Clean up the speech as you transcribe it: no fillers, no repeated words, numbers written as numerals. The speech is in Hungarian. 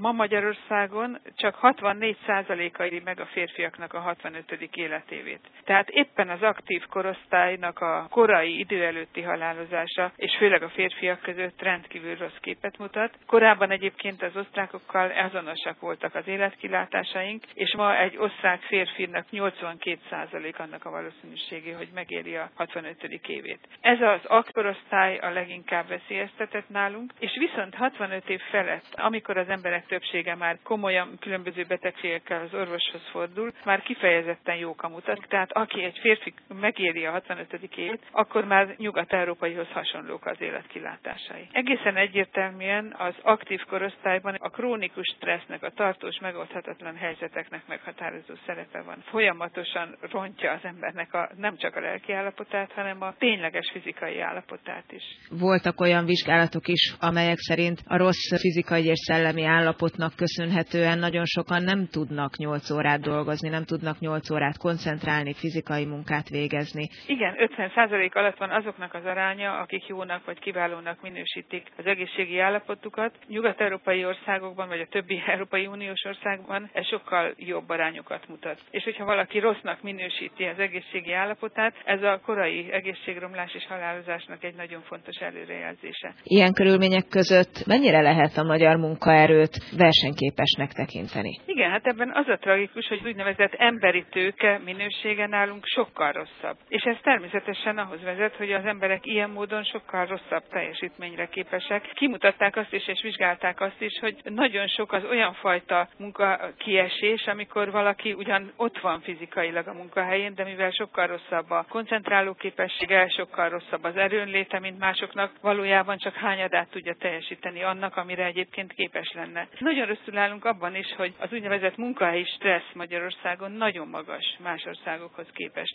ma Magyarországon csak 64%-a éli meg a férfiaknak a 65. életévét. Tehát éppen az aktív korosztálynak a korai idő előtti halálozása, és főleg a férfiak között rendkívül rossz képet mutat. Korábban egyébként az osztrákokkal azonosak voltak az életkilátásaink, és ma egy osztrák férfinak 82% annak a valószínűsége, hogy megéri a 65. évét. Ez az akkorosztály a leginkább veszélyeztetett nálunk, és viszont 65 év felett, amikor az emberek többsége már komolyan különböző betegségekkel az orvoshoz fordul, már kifejezetten jók a mutat. Tehát aki egy férfi megéri a 65. évét, akkor már nyugat-európaihoz hasonlók az életkilátásai. Egészen egyértelműen az aktív korosztályban a krónikus stressznek, a tartós megoldhatatlan helyzeteknek meghatározó szerepe van. Folyamatosan rontja az embernek nem csak a lelki állapotát, hanem a tényleges fizikai állapotát is. Voltak olyan vizsgálatok is, amelyek szerint a rossz fizikai és szellemi állapotnak köszönhetően nagyon sokan nem tudnak 8 órát dolgozni, nem tudnak 8 órát koncentrálni, fizikai munkát végezni. Igen, 50% alatt van azoknak az aránya, akik jónak vagy kiválónak minősítik az egészségi állapotukat. Nyugat-európai országokban, vagy a többi Európai Uniós országban ez sokkal jobb arányokat mutat. És hogyha valaki rossznak minősíti az egészségi állapotát, ez a korai egészségromlás és halálozásnak egy nagyon fontos előrejelzése. Ilyen körülmények között mennyire lehet a magyar munkaerőt versenyképesnek tekinteni? Igen, hát ebben az a tragikus, hogy úgynevezett emberi tőke minősége nálunk sokkal rosszabb. És ez természetesen ahhoz vezet, hogy az emberek ilyen módon sokkal rosszabb teljesítményre képesek. Kimutatták azt is, és vizsgálták azt is, hogy nagyon sok az olyan fajta munkakiesés, amikor valaki ugyan ott van fizikailag a munkahelyén, de mivel sokkal rosszabb a koncentráló képessége, sokkal rosszabb az erőnléte, mint másoknak, valójában csak hányadát tudja teljesíteni annak, amire egyébként képes lenne. Nagyon rosszul állunk abban is, hogy az úgynevezett munkahelyi stressz Magyarországon nagyon magas más országokhoz képest.